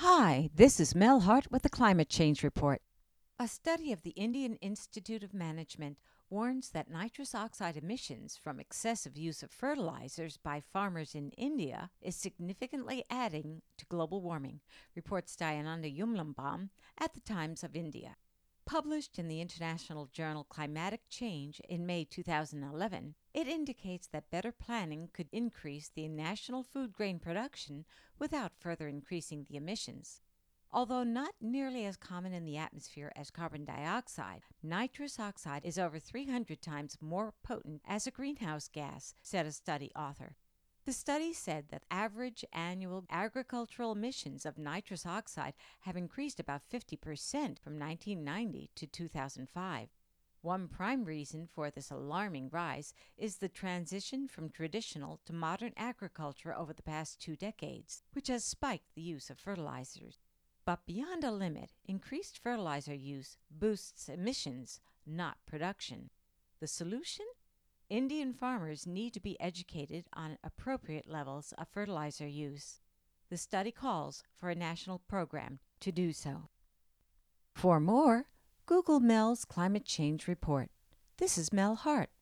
Hi, this is Mel Hart with the Climate Change Report. A study of the Indian Institute of Management warns that nitrous oxide emissions from excessive use of fertilizers by farmers in India is significantly adding to global warming, reports Dayananda Yumlambam at the Times of India. Published in the international journal Climatic Change in May 2011, it indicates that better planning could increase the national food grain production without further increasing the emissions. Although not nearly as common in the atmosphere as carbon dioxide, nitrous oxide is over 300 times more potent as a greenhouse gas, said a study author. The study said that average annual agricultural emissions of nitrous oxide have increased about 50% from 1990 to 2005. One prime reason for this alarming rise is the transition from traditional to modern agriculture over the past 2 decades, which has spiked the use of fertilizers. But beyond a limit, increased fertilizer use boosts emissions, not production. The solution? Indian farmers need to be educated on appropriate levels of fertilizer use. The study calls for a national program to do so. For more, Google Mel's Climate Change Report. This is Mel Hart.